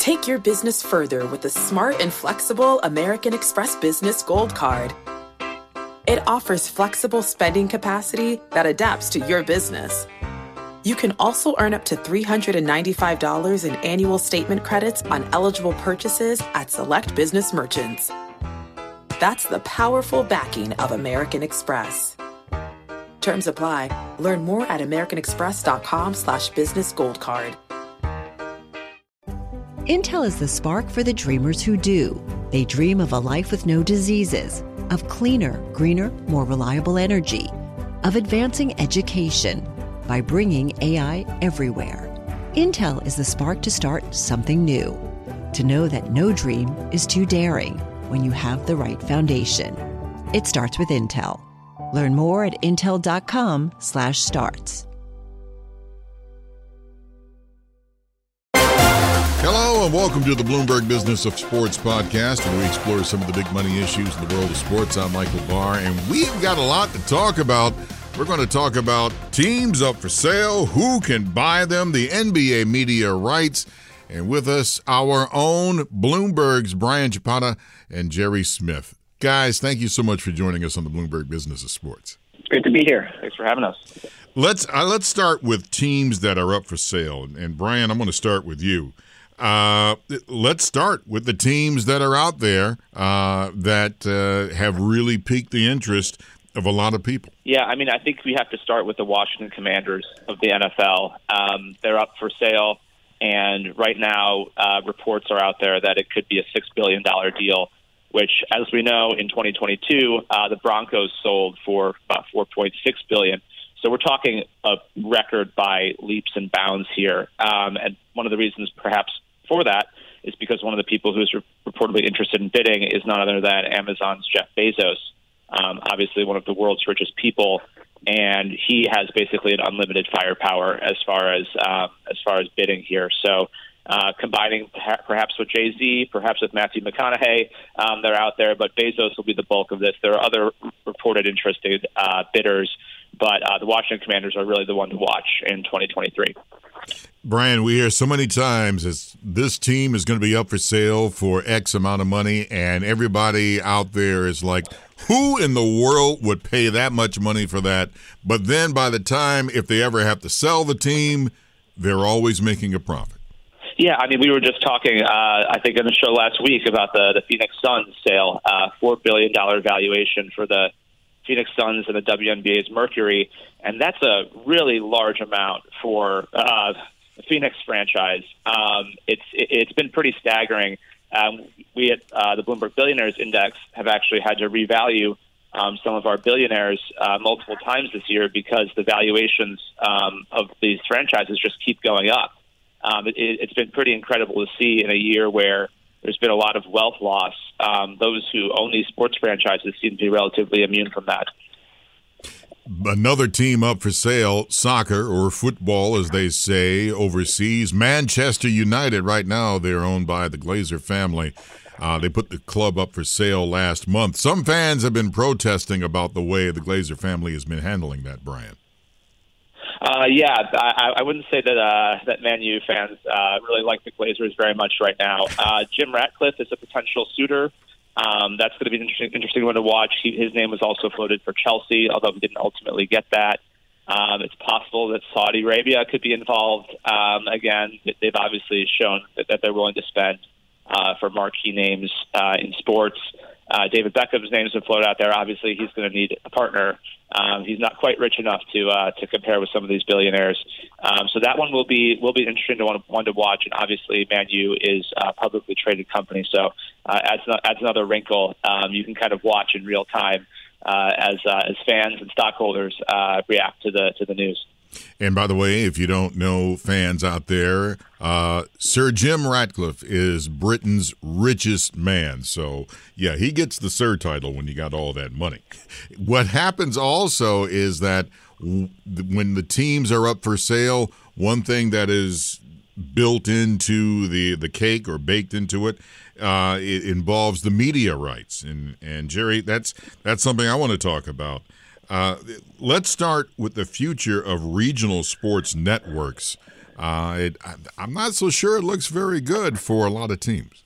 Take your business further with the smart and flexible American Express Business Gold Card. It offers flexible spending capacity that adapts to your business. You can also earn up to $395 in annual statement credits on eligible purchases at select business merchants. That's the powerful backing of American Express. Terms apply. Learn more at americanexpress.com/businessgoldcard. Intel is the spark for the dreamers who do. They dream of a life with no diseases, of cleaner, greener, more reliable energy, of advancing education by bringing AI everywhere. Intel is the spark to start something new, to know that no dream is too daring when you have the right foundation. It starts with Intel. Learn more at intel.com/starts. Hello and welcome to the Bloomberg Business of Sports podcast, where we explore some of the big money issues in the world of sports. I'm Michael Barr, and we've got a lot to talk about. We're going to talk about teams up for sale, who can buy them, the NBA media rights, and with us, our own Bloomberg's Brian Chapata and Jerry Smith. Guys, thank you so much for joining us on the Bloomberg Business of Sports. Great to be here. Thanks for having us. Let's start with teams that are up for sale. And Brian, I'm going to start with you. Let's start with the teams that are out there that have really piqued the interest of a lot of people. Yeah, I mean, I think we have to start with the Washington Commanders of the NFL. They're up for sale, and right now reports are out there that it could be a $6 billion deal, which, as we know, in 2022, the Broncos sold for about $4.6 billion. So we're talking a record by leaps and bounds here. And one of the reasons perhaps for that is because one of the people who's reportedly interested in bidding is none other than Amazon's Jeff Bezos, obviously one of the world's richest people, and he has basically an unlimited firepower as far as bidding here. So combining perhaps with Jay-Z, perhaps with Matthew McConaughey, they're out there, but Bezos will be the bulk of this. There are other reported interested bidders, but the Washington Commanders are really the one to watch in 2023. Brian, we hear so many times as this team is going to be up for sale for X amount of money, and everybody out there is like, who in the world would pay that much money for that? But then by the time, if they ever have to sell the team, they're always making a profit. Yeah, I mean, we were just talking, I think, on the show last week about the Phoenix Suns sale, $4 billion valuation for the Phoenix Suns and the WNBA's Mercury, and that's a really large amount for the Phoenix franchise. It's been pretty staggering. We at the Bloomberg Billionaires Index have actually had to revalue some of our billionaires multiple times this year because the valuations of these franchises just keep going up. It's been pretty incredible to see in a year where there's been a lot of wealth loss. Those who own these sports franchises seem to be relatively immune from that. Another team up for sale, soccer or football, as they say overseas, Manchester United. Right now, they're owned by the Glazer family. They put the club up for sale last month. Some fans have been protesting about the way the Glazer family has been handling that, Brian. I wouldn't say that Man U fans really like the Glazers very much right now. Jim Ratcliffe is a potential suitor. That's going to be an interesting one to watch. His name was also floated for Chelsea, although he didn't ultimately get that. It's possible that Saudi Arabia could be involved. Again, they've obviously shown that they're willing to spend for marquee names in sports. David Beckham's name's been floated out there. Obviously, he's going to need a partner. He's not quite rich enough to compare with some of these billionaires. So that one will be interesting to one to watch. And obviously, Man U is a publicly traded company, so adds another wrinkle. You can kind of watch in real time as fans and stockholders react to the news. And by the way, if you don't know, fans out there, Sir Jim Ratcliffe is Britain's richest man. So, yeah, he gets the Sir title when you got all that money. What happens also is that when the teams are up for sale, one thing that is built into the cake or baked into it, it involves the media rights. And Jerry, that's something I want to talk about. Let's start with the future of regional sports networks. I'm not so sure it looks very good for a lot of teams.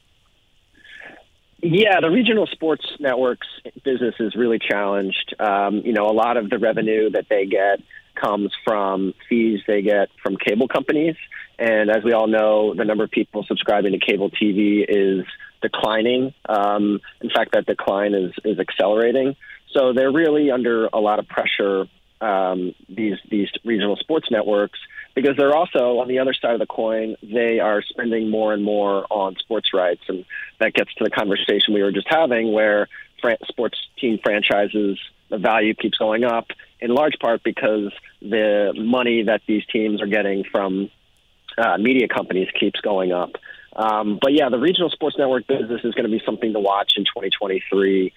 Yeah, the regional sports networks business is really challenged. A lot of the revenue that they get comes from fees they get from cable companies. And as we all know, the number of people subscribing to cable TV is declining. In fact, that decline is accelerating. So they're really under a lot of pressure, these regional sports networks, because they're also, on the other side of the coin, they are spending more and more on sports rights. And that gets to the conversation we were just having, where sports team franchises, the value keeps going up, in large part because the money that these teams are getting from media companies keeps going up. But yeah, the regional sports network business is going to be something to watch in 2023.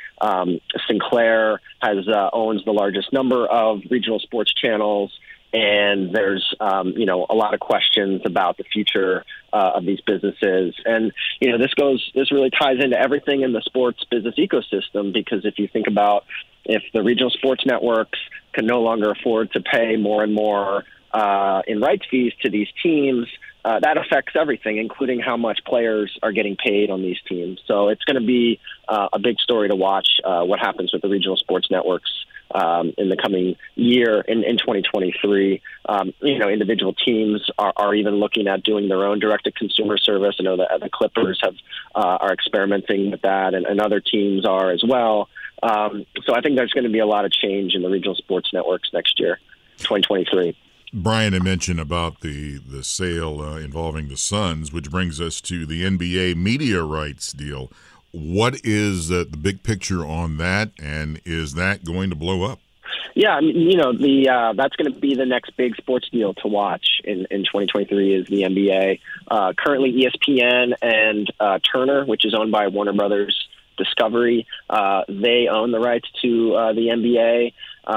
Sinclair owns the largest number of regional sports channels, and there's a lot of questions about the future of these businesses. And this really ties into everything in the sports business ecosystem, because if you think about, if the regional sports networks can no longer afford to pay more and more in rights fees to these teams, that affects everything, including how much players are getting paid on these teams. So it's going to be a big story to watch what happens with the regional sports networks in the coming year in 2023. Individual teams are even looking at doing their own direct-to-consumer service. I know that the Clippers are experimenting with that, and other teams are as well. So I think there's going to be a lot of change in the regional sports networks next year, 2023. Brian had mentioned about the sale involving the Suns, which brings us to the NBA media rights deal. What is the big picture on that, and is that going to blow up? Yeah, that's going to be the next big sports deal to watch in 2023 is the NBA. Currently, ESPN and Turner, which is owned by Warner Brothers Discovery, they own the rights to the NBA.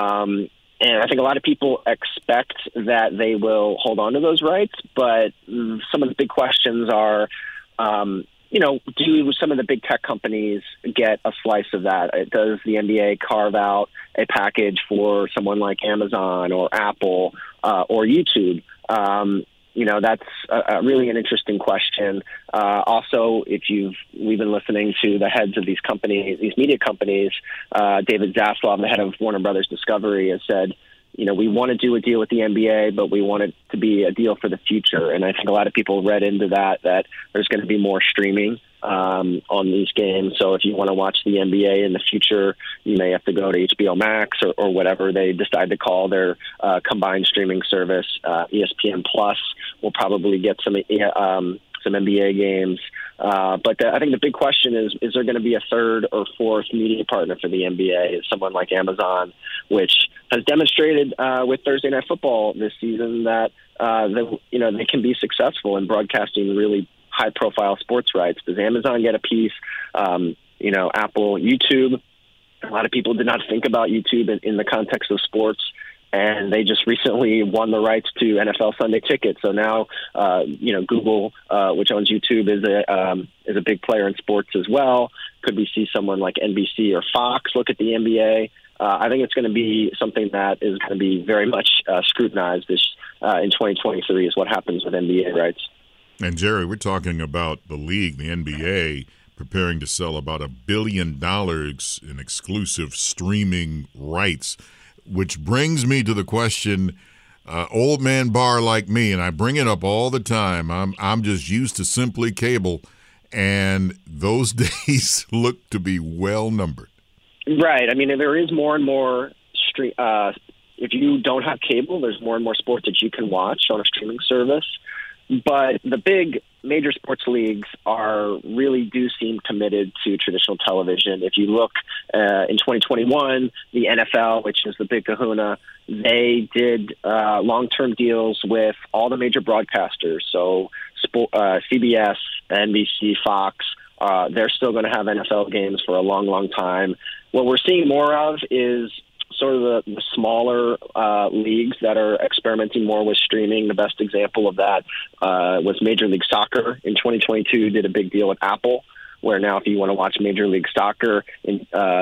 And I think a lot of people expect that they will hold on to those rights, but some of the big questions are, do some of the big tech companies get a slice of that? Does the NBA carve out a package for someone like Amazon or Apple or YouTube? That's really an interesting question. Also, we've been listening to the heads of these companies, these media companies. David Zaslav, the head of Warner Brothers Discovery, has said, we want to do a deal with the NBA, but we want it to be a deal for the future. And I think a lot of people read into that there's going to be more streaming on these games. So if you want to watch the NBA in the future, you may have to go to HBO Max or whatever they decide to call their combined streaming service. ESPN Plus will probably get some NBA games. But I think the big question is there going to be a third or fourth media partner for the NBA? Is someone like Amazon, which has demonstrated with Thursday Night Football this season that they can be successful in broadcasting really high-profile sports rights. Does Amazon get a piece? Apple, YouTube. A lot of people did not think about YouTube in the context of sports, and they just recently won the rights to NFL Sunday Ticket. So now, Google, which owns YouTube, is a big player in sports as well. Could we see someone like NBC or Fox look at the NBA? I think it's going to be something that is going to be very much scrutinized in 2023 is what happens with NBA rights. And, Jerry, we're talking about the league, the NBA, preparing to sell about $1 billion in exclusive streaming rights, which brings me to the question, old man Barr like me, and I bring it up all the time. I'm just used to simply cable, and those days look to be well numbered. Right. I mean, there is more and more if you don't have cable, there's more and more sports that you can watch on a streaming service. But the big major sports leagues do seem committed to traditional television. If you look in 2021, the NFL, which is the big kahuna, they did long-term deals with all the major broadcasters. So CBS, NBC, Fox, they're still going to have NFL games for a long, long time. What we're seeing more of is sort of the smaller leagues that are experimenting more with streaming. The best example of that was Major League Soccer in 2022 did a big deal with Apple, where now if you want to watch Major League Soccer in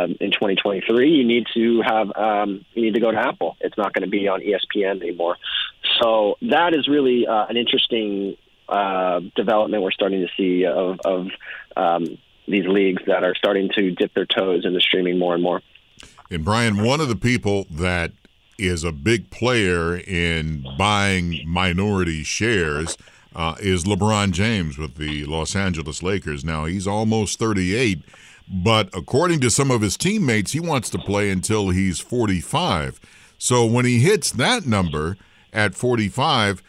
2023, you need to go to Apple. It's not going to be on ESPN anymore. So that is really an interesting development we're starting to see of these leagues that are starting to dip their toes into streaming more and more. And Brian, one of the people that is a big player in buying minority shares is LeBron James with the Los Angeles Lakers. Now, he's almost 38, but according to some of his teammates, he wants to play until he's 45. So when he hits that number at 45,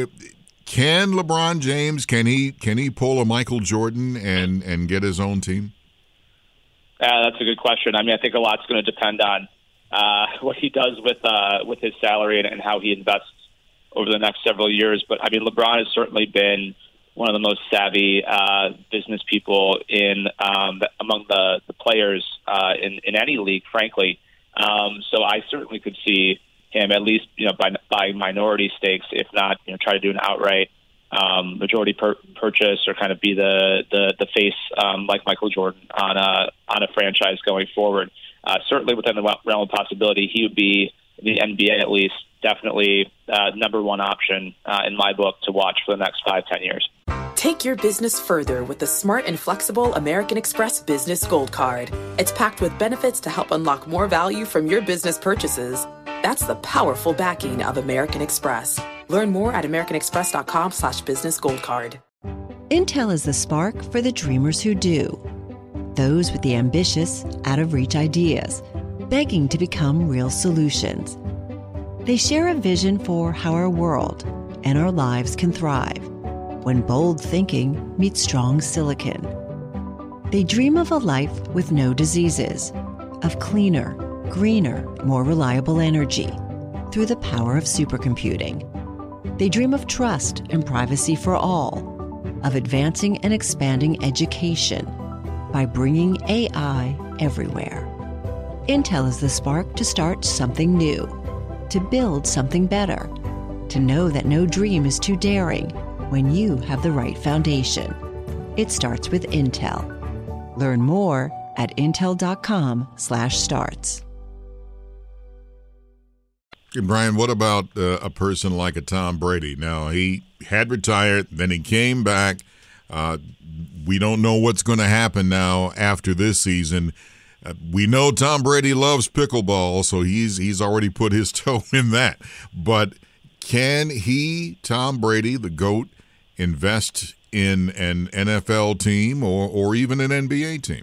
can LeBron James, can he pull a Michael Jordan and get his own team? That's a good question. I mean, I think a lot's going to depend on what he does with his salary and how he invests over the next several years. But I mean, LeBron has certainly been one of the most savvy business people among the players in any league, frankly. So I certainly could see him at least, by minority stakes, if not, try to do an outright majority purchase or kind of be the face like Michael Jordan on a franchise going forward. Certainly within the realm of possibility, he would be the NBA at least definitely number one option in my book to watch for the next 5-10 years. Take your business further with the smart and flexible American Express Business Gold Card. It's packed with benefits to help unlock more value from your business purchases. That's the powerful backing of American Express. Learn more at americanexpress.com/businessgoldcard. Intel is the spark for the dreamers who do. Those with the ambitious, out-of-reach ideas, begging to become real solutions. They share a vision for how our world and our lives can thrive when bold thinking meets strong silicon. They dream of a life with no diseases, of cleaner, greener, more reliable energy through the power of supercomputing. They dream of trust and privacy for all, of advancing and expanding education by bringing AI everywhere. Intel is the spark to start something new, to build something better, to know that no dream is too daring when you have the right foundation. It starts with Intel. Learn more at intel.com/starts. And Brian, what about a person like a Tom Brady? Now, he had retired, then he came back. We don't know what's going to happen now after this season. We know Tom Brady loves pickleball, so he's already put his toe in that. But can he, Tom Brady, the GOAT, invest in an NFL team or even an NBA team?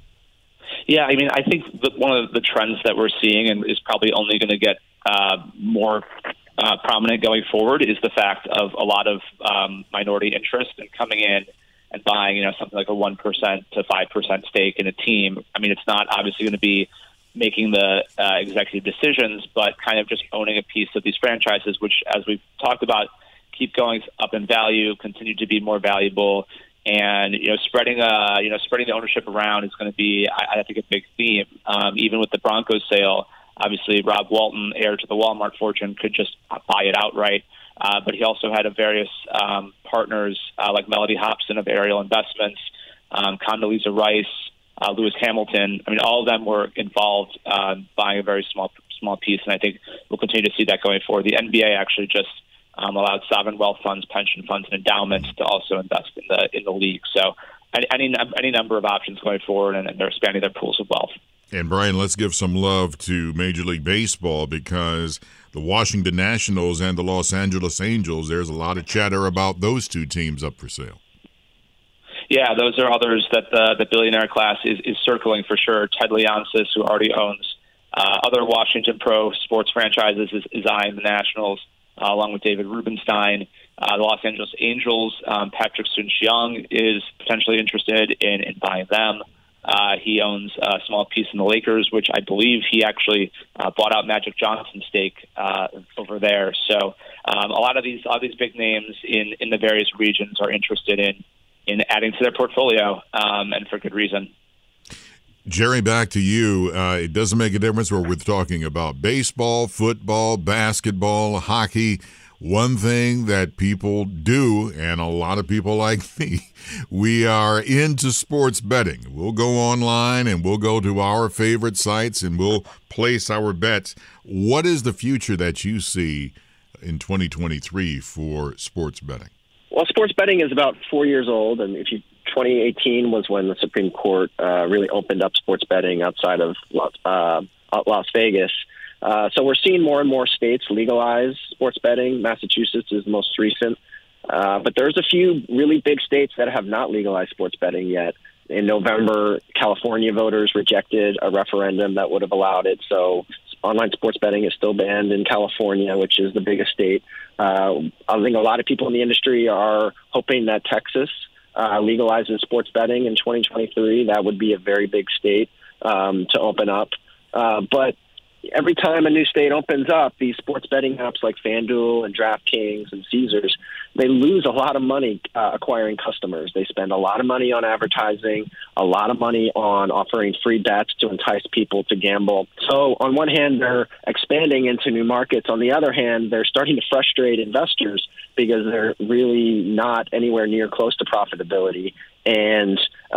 Yeah, I mean, I think that one of the trends that we're seeing and is probably only going to get more prominent going forward is the fact of a lot of minority interest in coming in and buying, something like a 1% to 5% stake in a team. I mean, it's not obviously going to be making the executive decisions, but kind of just owning a piece of these franchises, which, as we've talked about, keep going up in value, continue to be more valuable, and spreading the ownership around is going to be, I think, a big theme. Even with the Broncos sale, obviously Rob Walton, heir to the Walmart fortune, could just buy it outright. But he also had various partners like Melody Hobson of Ariel Investments, Condoleezza Rice, Lewis Hamilton. I mean, all of them were involved buying a very small piece, and I think we'll continue to see that going forward. The NBA actually just allowed sovereign wealth funds, pension funds, and endowments to also invest in the league. So any number of options going forward, and they're expanding their pools of wealth. And Brian, let's give some love to Major League Baseball, because the Washington Nationals and the Los Angeles Angels, there's a lot of chatter about those two teams up for sale. Yeah, those are others that the billionaire class is circling for sure. Ted Leonsis, who already owns other Washington pro sports franchises, is eyeing the Nationals, along with David Rubenstein. The Los Angeles Angels, Patrick Soon-Shiong is potentially interested in buying them. He owns a small piece in the Lakers, which I believe he actually bought out Magic Johnson's stake over there. So a lot of these big names in the various regions are interested in adding to their portfolio, and for good reason. Jerry, back to you. It doesn't make a difference where we're talking about baseball, football, basketball, hockey. One thing that people do, and a lot of people like me, we are into sports betting. We'll go online and we'll go to our favorite sites and we'll place our bets. What is the future that you see in 2023 for sports betting? Well, sports betting is about 4 years old, and 2018 was when the Supreme Court really opened up sports betting outside of Las Vegas. So we're seeing more and more states legalize sports betting. Massachusetts is the most recent. But there's a few really big states that have not legalized sports betting yet. In November, California voters rejected a referendum that would have allowed it. So online sports betting is still banned in California, which is the biggest state. I think a lot of people in the industry are hoping that Texas legalizes sports betting in 2023. That would be a very big state to open up. But every time a new state opens up, these sports betting apps like FanDuel and DraftKings and Caesars, they lose a lot of money acquiring customers. They spend a lot of money on advertising, a lot of money on offering free bets to entice people to gamble. So on one hand, they're expanding into new markets. On the other hand, they're starting to frustrate investors because they're really not anywhere near close to profitability. And,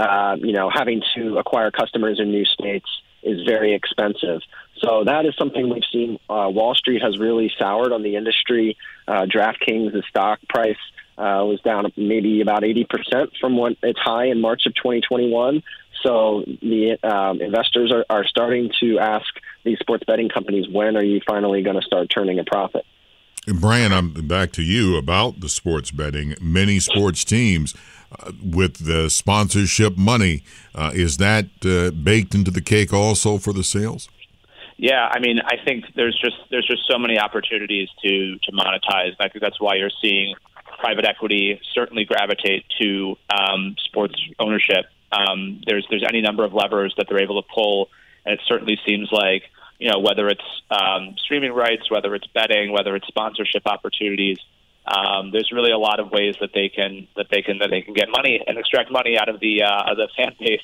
having to acquire customers in new states is very expensive. So that is something we've seen. Wall Street has really soured on the industry. DraftKings, the stock price was down maybe about 80% from its high in March of 2021. So the investors are starting to ask these sports betting companies, when are you finally going to start turning a profit? And Brian, I'm back to you about the sports betting. Many sports teams with the sponsorship money, is that baked into the cake also for the sales? Yeah, I mean, I think there's just so many opportunities to monetize. I think that's why you're seeing private equity certainly gravitate to sports ownership. There's any number of levers that they're able to pull, and it certainly seems like, whether it's streaming rights, whether it's betting, whether it's sponsorship opportunities, there's really a lot of ways that they can get money and extract money out of the fan base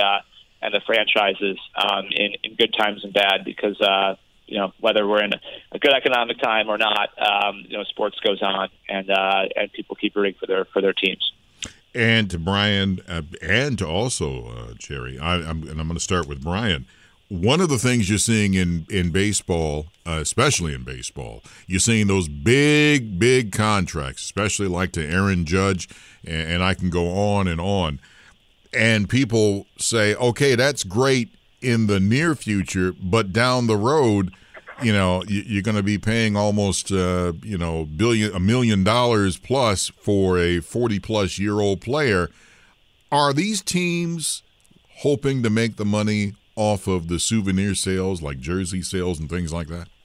and the franchises in good times and bad, because whether we're in a good economic time or not, sports goes on, and people keep rooting for their teams. And to Brian, and to also Jerry, I'm going to start with Brian. One of the things you're seeing in baseball, especially in baseball, you're seeing those big contracts, especially like to Aaron Judge, and I can go on and on. And people say, okay, that's great in the near future, but down the road, you're going to be paying almost, $1 million plus for a 40-plus year old player. Are these teams hoping to make the money off of the souvenir sales, like jersey sales and things like that?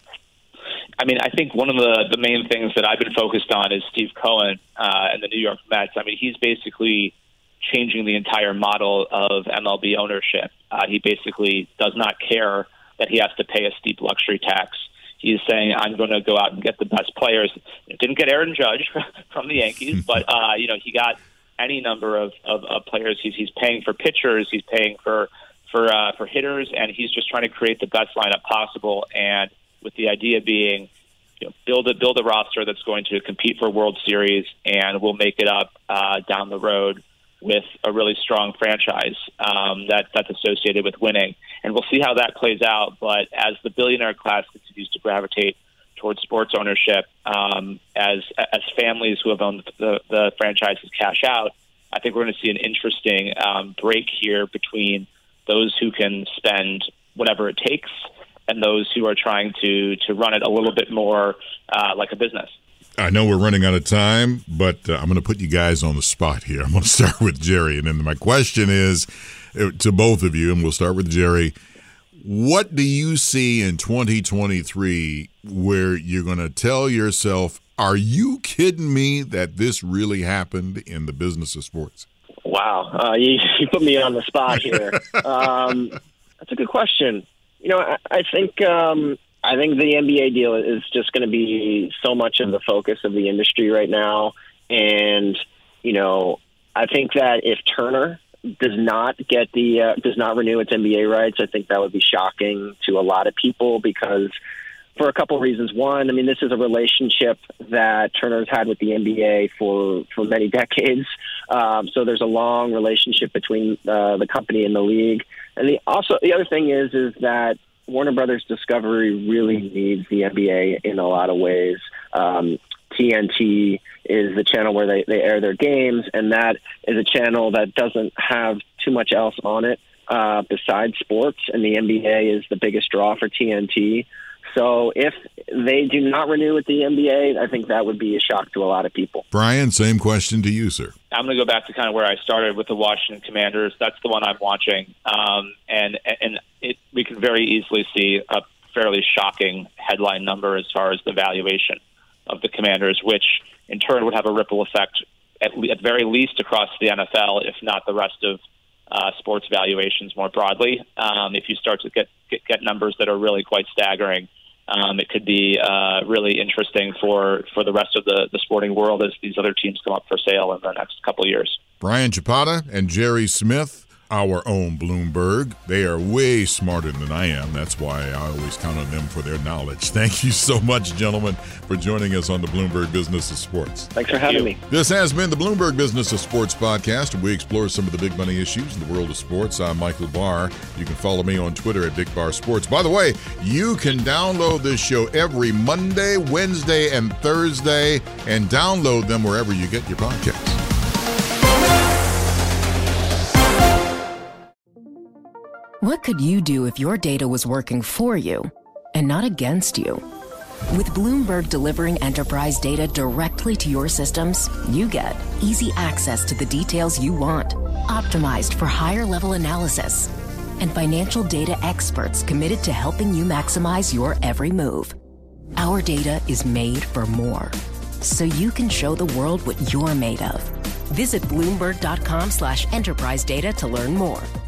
I mean, I think one of the main things that I've been focused on is Steve Cohen and the New York Mets. I mean, he's basically changing the entire model of MLB ownership. He basically does not care that he has to pay a steep luxury tax. He's saying, I'm going to go out and get the best players. Didn't get Aaron Judge from the Yankees, but he got any number of players. He's paying for pitchers, he's paying for hitters, and he's just trying to create the best lineup possible. And with the idea being, build a roster that's going to compete for World Series, and we'll make it up down the road with a really strong franchise that's associated with winning. And we'll see how that plays out. But as the billionaire class continues to gravitate towards sports ownership, as families who have owned the franchises cash out, I think we're going to see an interesting break here between those who can spend whatever it takes and those who are trying to run it a little bit more like a business. I know we're running out of time, but I'm going to put you guys on the spot here. I'm going to start with Jerry. And then my question is to both of you, and we'll start with Jerry. What do you see in 2023 where you're going to tell yourself, are you kidding me that this really happened in the business of sports? Wow. You put me on the spot here. That's a good question. I think the NBA deal is just going to be so much of the focus of the industry right now. And, I think that if Turner does not renew its NBA rights, I think that would be shocking to a lot of people, because for a couple of reasons. One, I mean, this is a relationship that Turner's had with the NBA for many decades. So there's a long relationship between the company and the league. And the other thing is that Warner Brothers Discovery really needs the NBA in a lot of ways. TNT is the channel where they air their games, and that is a channel that doesn't have too much else on it besides sports, and the NBA is the biggest draw for TNT. So if they do not renew with the NBA, I think that would be a shock to a lot of people. Brian, same question to you, sir. I'm going to go back to kind of where I started with the Washington Commanders. That's the one I'm watching. We can very easily see a fairly shocking headline number as far as the valuation of the Commanders, which in turn would have a ripple effect at very least across the NFL, if not the rest of sports valuations more broadly. If you start to get numbers that are really quite staggering, it could be really interesting for the rest of the sporting world as these other teams come up for sale in the next couple of years. Brian Chapata and Jerry Smith, our own Bloomberg. They are way smarter than I am. That's why I always count on them for their knowledge. Thank you so much, gentlemen, for joining us on the Bloomberg Business of Sports. Thanks for having me. This has been the Bloomberg Business of Sports podcast, where we explore some of the big money issues in the world of sports. I'm Michael Barr. You can follow me on Twitter at Big Bar Sports. By the way, you can download this show every Monday, Wednesday, and Thursday, and download them wherever you get your podcasts. What could you do if your data was working for you and not against you? With Bloomberg delivering enterprise data directly to your systems, you get easy access to the details you want, optimized for higher-level analysis, and financial data experts committed to helping you maximize your every move. Our data is made for more, so you can show the world what you're made of. Visit Bloomberg.com/enterprise data to learn more.